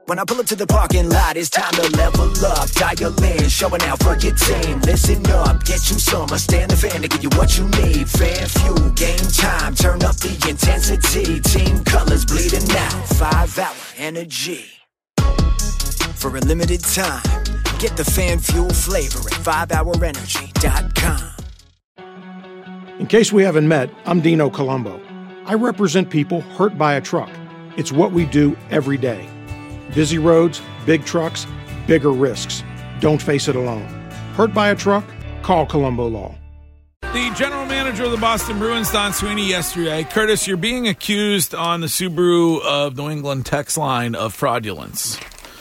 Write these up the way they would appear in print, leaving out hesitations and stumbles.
When I pull up to the parking lot, it's time to level up. Dial in, showing out for your team. Listen up, get you some. Stand the fan to give you what you need. Fan fuel, game time, turn up the intensity. Team colors bleeding out, 5-hour energy. For a limited time, get the fan fuel flavor at 5hourenergy.com. In case we haven't met, I'm Dino Colombo. I represent people hurt by a truck. It's what we do every day. Busy roads, big trucks, bigger risks. Don't face it alone. Hurt by a truck? Call Colombo Law. The general manager of the Boston Bruins, Don Sweeney, yesterday. Curtis, you're being accused on the Subaru of New England text line of fraudulence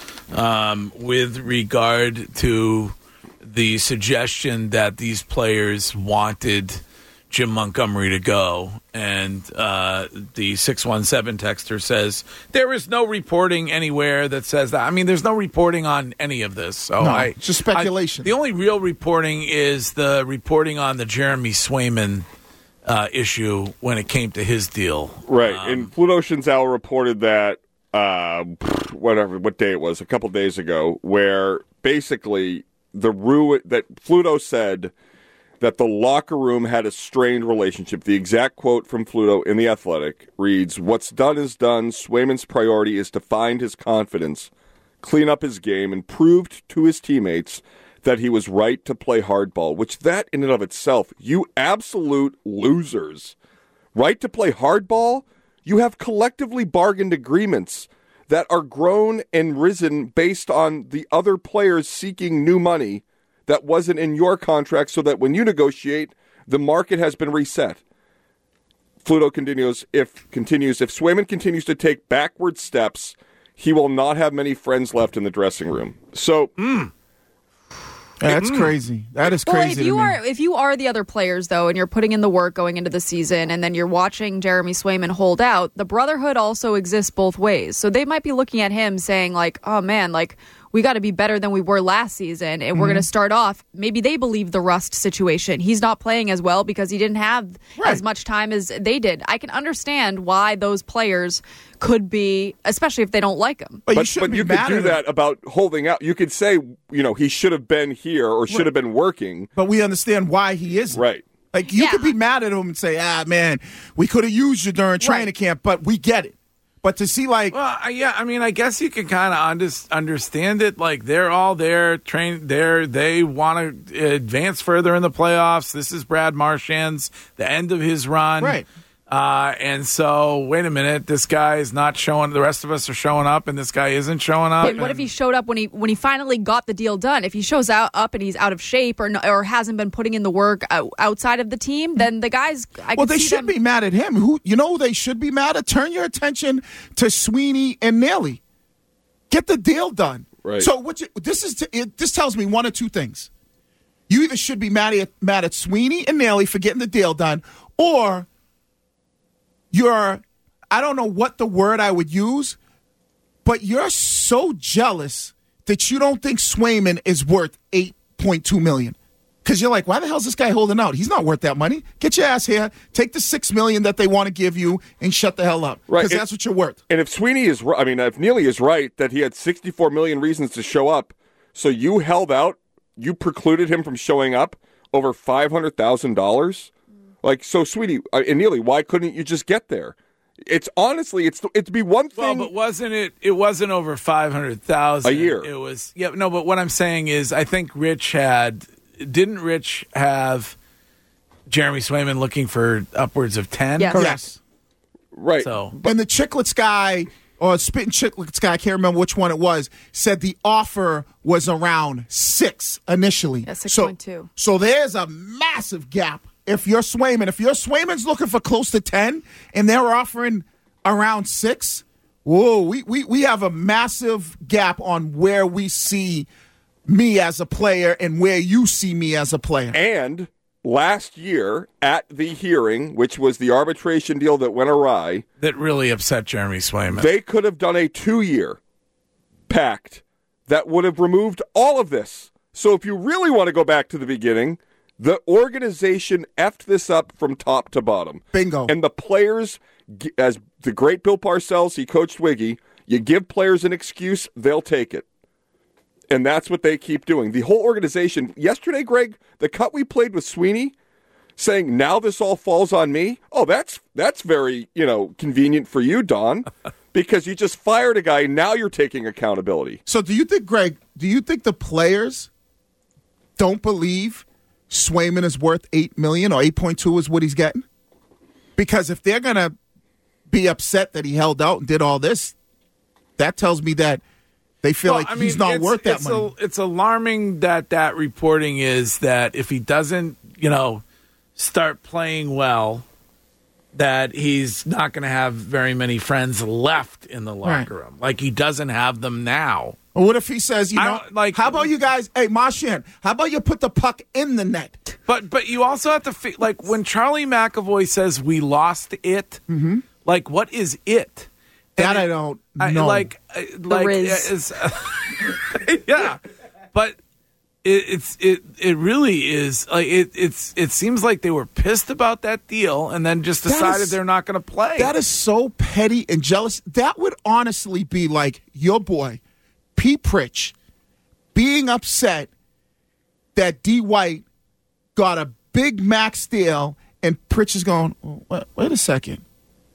with regard to the suggestion that these players wanted Jim Montgomery to go, and the 617 texter says there is no reporting anywhere that says that. I mean, there's no reporting on any of this. So no, it's just speculation. The only real reporting is the reporting on the Jeremy Swayman issue when it came to his deal. Right, and Pluto Shinzawa reported that what day it was, a couple days ago, where basically that Pluto said that the locker room had a strained relationship. The exact quote from Pluto in The Athletic reads, "What's done is done. Swayman's priority is to find his confidence, clean up his game, and prove to his teammates that he was right to play hardball," which that in and of itself, you absolute losers. Right to play hardball? You have collectively bargained agreements that are grown and risen based on the other players seeking new money that wasn't in your contract, so that when you negotiate, the market has been reset. Pluto continues, if Swayman continues to take backward steps, he will not have many friends left in the dressing room. So, that's crazy. That is crazy. Well, if you are the other players, though, and you're putting in the work going into the season, and then you're watching Jeremy Swayman hold out, the brotherhood also exists both ways. So they might be looking at him saying, like, oh, man, like, we got to be better than we were last season, and we're going to start off. Maybe they believe the rust situation. He's not playing as well because he didn't have as much time as they did. I can understand why those players could be, especially if they don't like him. But you could do that about holding out. You could say, he should have been here or should have been working. But we understand why he isn't. Right. Like, you could be mad at him and say, man, we could have used you during training camp, but we get it. But to see, like... Well, I mean, I guess you can kind of understand it. Like, they're all there, trained there. They want to advance further in the playoffs. This is Brad Marchand's, the end of his run. Right. And so, wait a minute, this guy is not showing. The rest of us are showing up, and this guy isn't showing up. But what if he showed up when he finally got the deal done? If he shows up and he's out of shape or hasn't been putting in the work outside of the team, then the guys. They should be mad at him. Who they should be mad at? Turn your attention to Sweeney and Neely. Get the deal done. Right. So this tells me one of two things. You either should be mad at Sweeney and Neely for getting the deal done, or I don't know what the word I would use, but you're so jealous that you don't think Swayman is worth $8.2 million. Because you're like, why the hell is this guy holding out? He's not worth that money. Get your ass here, take the $6 million that they want to give you, and shut the hell up. Right. Because that's what you're worth. And if Sweeney is right, if Neely is right that he had 64 million reasons to show up, so you held out, you precluded him from showing up over $500,000? Like, so, Sweetie and Neely, why couldn't you just get there? It's honestly, it'd be one thing. Well, but wasn't it? It wasn't over 500,000 a year. It was, no. But what I'm saying is, I think didn't Rich have Jeremy Swayman looking for upwards of 10? Yes. Right. So, and the Chicklets guy, or Spitting Chicklets guy, I can't remember which one it was, said the offer was around 6 initially. Yeah, 6.2. So there's a massive gap. If your Swayman's looking for close to 10 and they're offering around 6, whoa, we have a massive gap on where we see me as a player and where you see me as a player. And last year at the hearing, which was the arbitration deal that went awry, that really upset Jeremy Swayman. They could have done a 2-year pact that would have removed all of this. So if you really want to go back to the beginning, the organization effed this up from top to bottom. Bingo. And the players, as the great Bill Parcells, he coached Wiggy, You give players an excuse, they'll take it. And that's what they keep doing. The whole organization, yesterday, Greg, the cut we played with Sweeney, saying now this all falls on me. Oh, that's very, convenient for you, Don, because you just fired a guy. Now you're taking accountability. So do you think, Greg, the players don't believe Swayman is worth $8 million or 8.2 is what he's getting? Because if they're going to be upset that he held out and did all this, that tells me that they feel he's not worth that money. It's alarming that reporting is that if he doesn't, start playing well, that he's not going to have very many friends left in the locker room. Like he doesn't have them now. Or what if he says, how about you guys, hey, Marchand, how about you put the puck in the net? But you also have to, when Charlie McAvoy says we lost it, what is it? That I don't know. The Riz. Yeah, but it really is. It seems like they were pissed about that deal and then just decided they're not going to play. That is so petty and jealous. That would honestly be like your boy, Pete Pritch, being upset that D. White got a big max deal and Pritch is going, wait a second.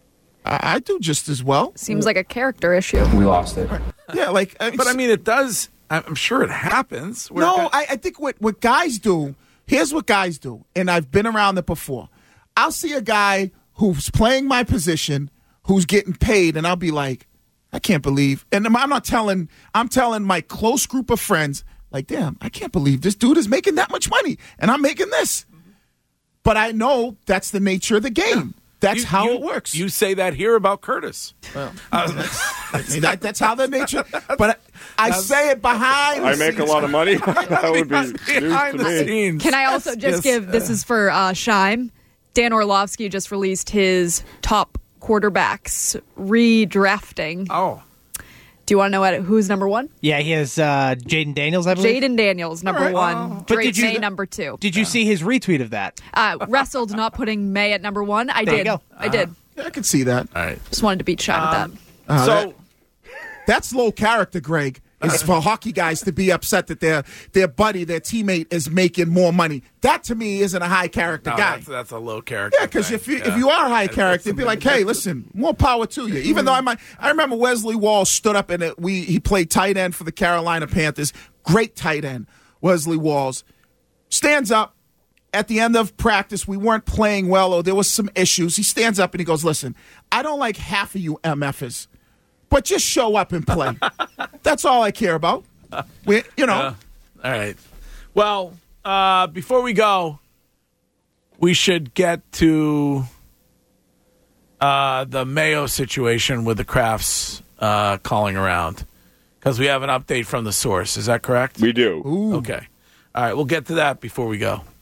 I do just as well. Seems like a character issue. We lost it. Yeah, but I mean, it does. I'm sure it happens. I think what guys do, here's what guys do, and I've been around it before. I'll see a guy who's playing my position, who's getting paid, and I'll be like, I can't believe. And I'm telling my close group of friends, like, damn, I can't believe this dude is making that much money, and I'm making this. But I know that's the nature of the game. Yeah. That's how it works. You say that here about Curtis. Well, that's how the nature. But I say it behind. I make a lot of money. That would be news to me. Scenes. Can I also just give? This is for Scheim. Dan Orlovsky just released his top quarterbacks redrafting. Oh. Do you want to know who's number one? Yeah, he has Jaden Daniels, I believe. Jaden Daniels, number one. Drake May, number two. Did you see his retweet of that? Wrestled not putting May at number one. I there did. You go. I did. Yeah, I can see that. All right. Just wanted to beat Scheim with that. That's low character, Greg. It's for hockey guys to be upset that their buddy, their teammate, is making more money. That to me isn't a high character guy. That's a low character. Yeah, because if you are a high character, be like, hey, listen, more power to you. Even though I remember Wesley Walls stood up and he played tight end for the Carolina Panthers. Great tight end, Wesley Walls stands up at the end of practice. We weren't playing well, or there was some issues. He stands up and he goes, "Listen, I don't like half of you MFers. But just show up and play. That's all I care about." All right. Well, before we go, we should get to the Mayo situation with the Crafts calling around, because we have an update from the source. Is that correct? We do. Ooh. Okay. All right. We'll get to that before we go.